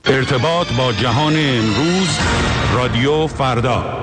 ارتباط با جهان امروز، رادیو فردا.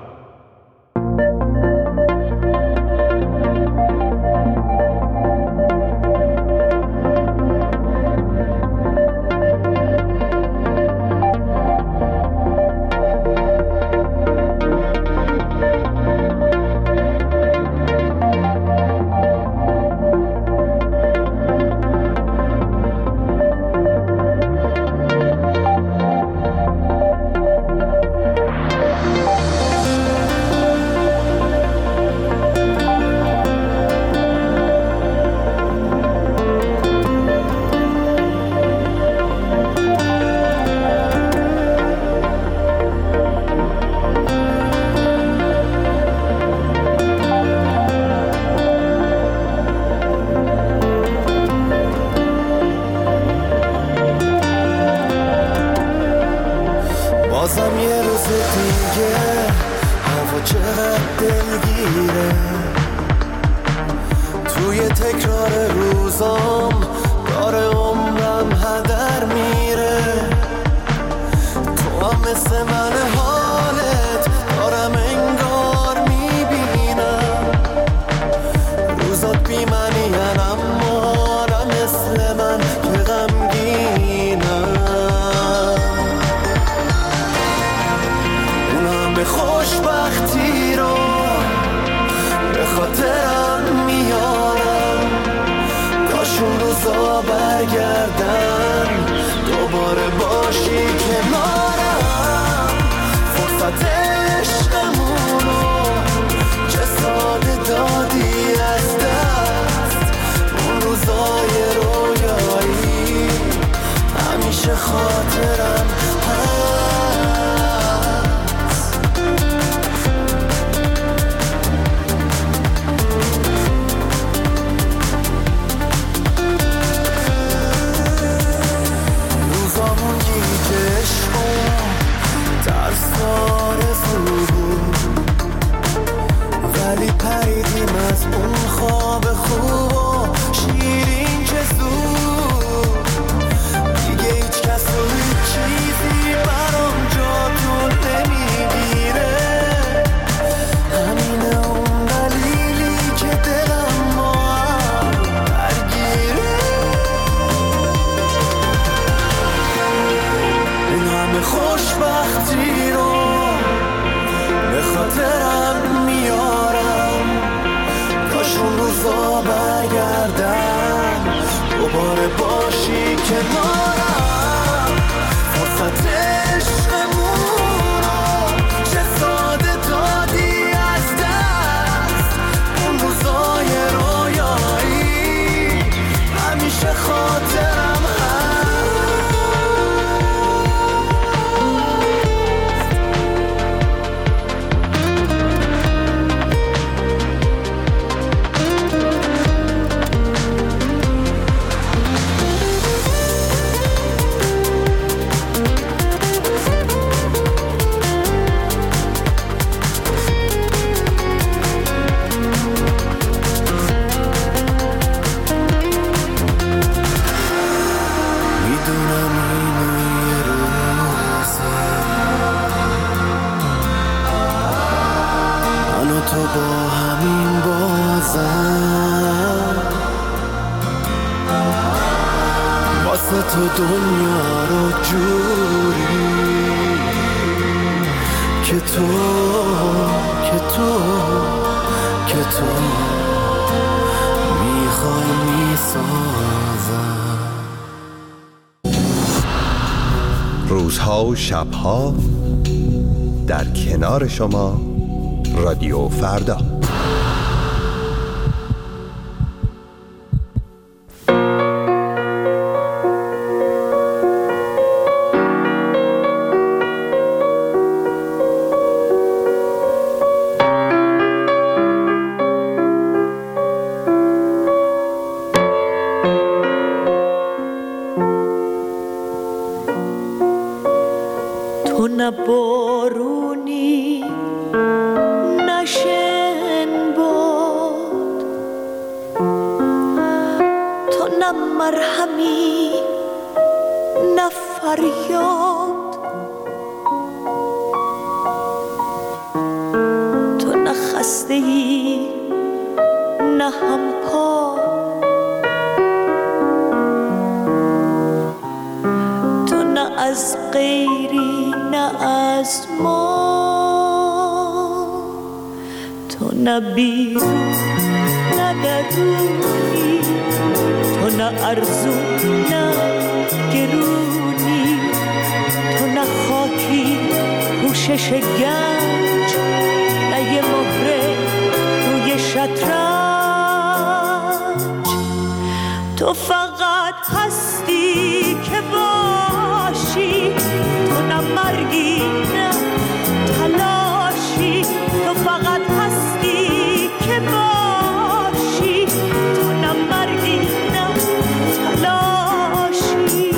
بازم یه روز دیگه هوا چقدر دلگیره، توی تکرار روزام داره عمرم هدر میره. تو هم مثل من حالت دارم انگار میبینم، روزات بی معنی اما نه مثل من که غمگینم. خوشبختی رو به خاطرم میارم، کاش اون روزا برگردن دوباره باشی کنارم. فرصت عشقمونو چه ساده دادی از دست، اون روزای رویایی همیشه خاطرم ولی پریدیم از اون خواب خوب و شیرین که زود دیگه هیچ کس و هیچ چیزی برام جا تو نمیگیره. همینه اون دلیلی که دلم با هم درگیره. این همه خوشبختی رو به خاطرم میارم، کاش اون روزا برگردن دوباره باشی کنارم. فرصت عشقمون رو چه ساده دادی از دست، اون روزای رویایی همیشه خاطرم تو با همین بازم واسه تو دنیا رو جوری که تو میخوای میسازم. روزها و شبها در کنار شما، رادیو فردا. تو نه بارونی نه شن باد، تو نه مرهمی نه فریاد، تو نه خسته ای نه هم پا، تو نه از غیری نه از ما، تو نه بیرون نه درونی، تو نه ارزون نه گرونی، تو نه خاکی پوشش گنج، نه یه مهره روی شطرنج، تو فقط هستی که باشی، تو نه مرگی نه تلاشی، تو فقط هستی که باشی، تو نه مرگی نه تلاشی.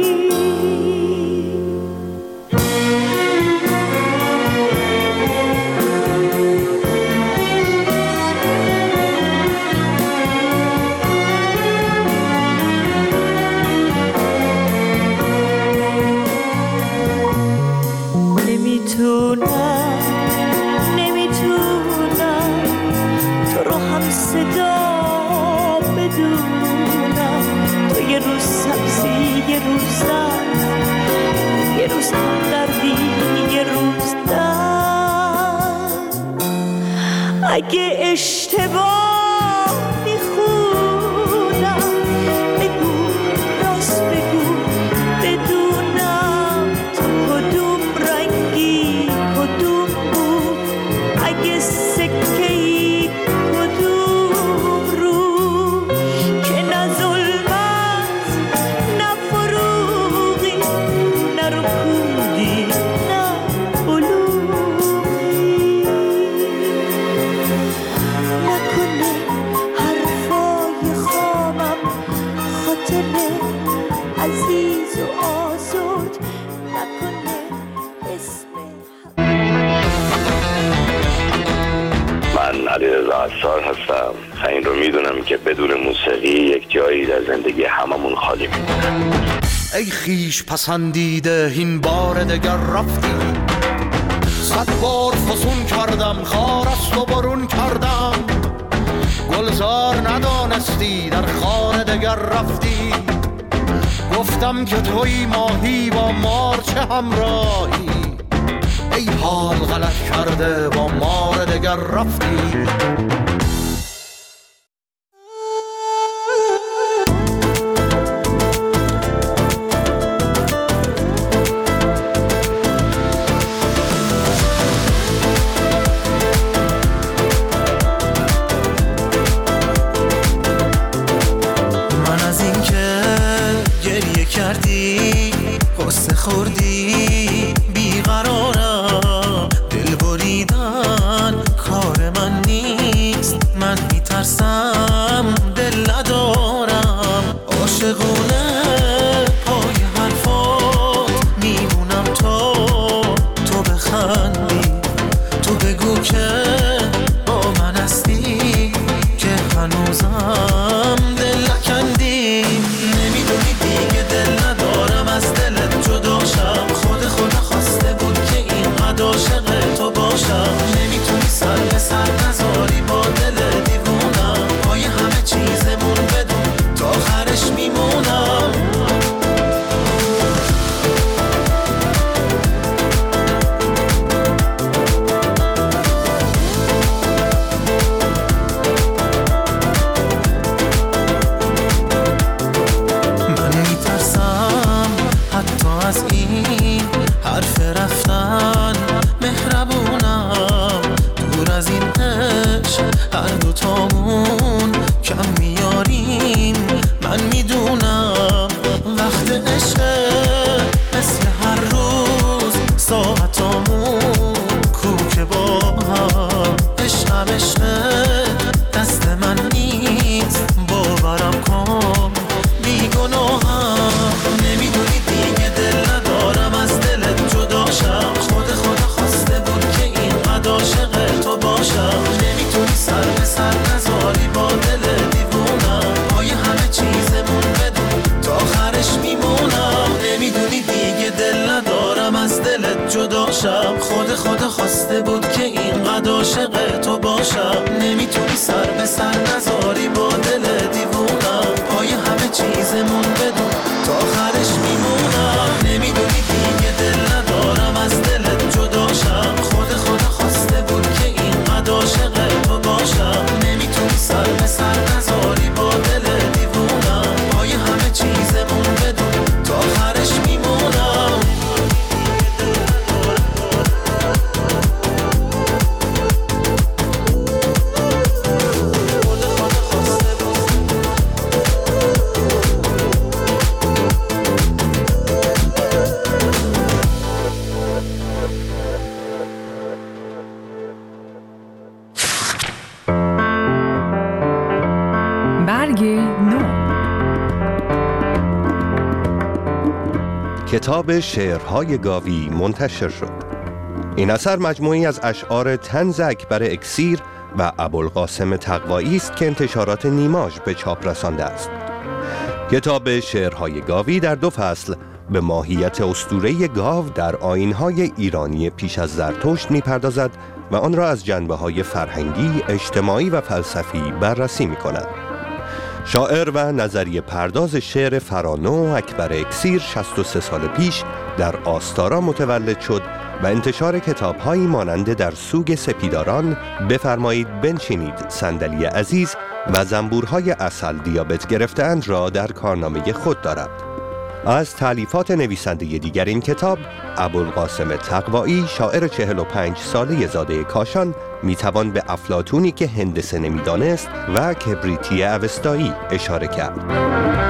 نمیتونم تو رو هم صدا بدونم، تو یه روز سبزی یه روز زرد، یه روز دردی یه روز درد، اگه اشتباه میخونم بگو راست بگو بدونم تو کدوم رنگی کدوم بود، اگه سکه‌ای کدوم رو، که نه ظلمت نه فروغی نه رکودی نه بلوغی، نکنه حرفای خامم خاطر عزیز و آزرد، نکنه اسم من علیرضا عصار هستم و این رو میدونم که بدون موسیقی یک جایی در زندگی هممون خالی میمونه. ای خیش پسندیده این بار دگر رفتی، 100 بار فسون کردم خارست و برون کردم، گلزار ندانستی در خانه دگر رفتی، گفتم که توی ماهی با مار چه همراهی، ای حال غلط کرده با مار دگر رفتی. من از این که گریه کردی قصه خوردی بیقرارم، دل بریدن کار من نیست، من میترسم دل ندارم، عاشقونه پای حرفات میمونم تو بخندی، تو بگو که با من هستی که هنوزم دل نکندی، نمیدونی دیگه دل ندارم از دلت جدا شم، خود خواسته بود که به سر نذاری با دل دیوونم پای همه چیزمون بدون تا آخرش میمونم نمیدونی دیگه دل ندارم از دلت جداشم خدا خواسته بود که اینقدر عاشق تو باشم نمیتونی سر به سر نذاری با دل دیوونم پای همه چیزمون بدون تا آخرش میمونم کتاب شعرهای گاوی منتشر شد. این اثر مجموعی از اشعار طنز اکبر اکسیر و ابوالقاسم تقوایی است که انتشارات نیماژ به چاپ رسانده است. کتاب شعرهای گاوی در 2 فصل به ماهیت اسطوره گاو در آیین‌های ایرانی پیش از زرتشت می‌پردازد و آن را از جنبه‌های فرهنگی، اجتماعی و فلسفی بررسی می‌کند. شاعر و نظریه پرداز شعر فرانو اکبر اکسیر 63 سال پیش در آستارا متولد شد و انتشار کتاب‌هایی مانند در سوگ سپیداران، بفرمایید بنشینید صندلی عزیز و زنبورهای عسل دیابت گرفته‌اند را در کارنامه خود دارد. از تألیفات نویسنده دیگر این کتاب، ابوالقاسم تقوایی شاعر 45 ساله زاده کاشان میتوان به افلاطونی که هندسه نمیدانست و کبریتی اوستایی اشاره کرد.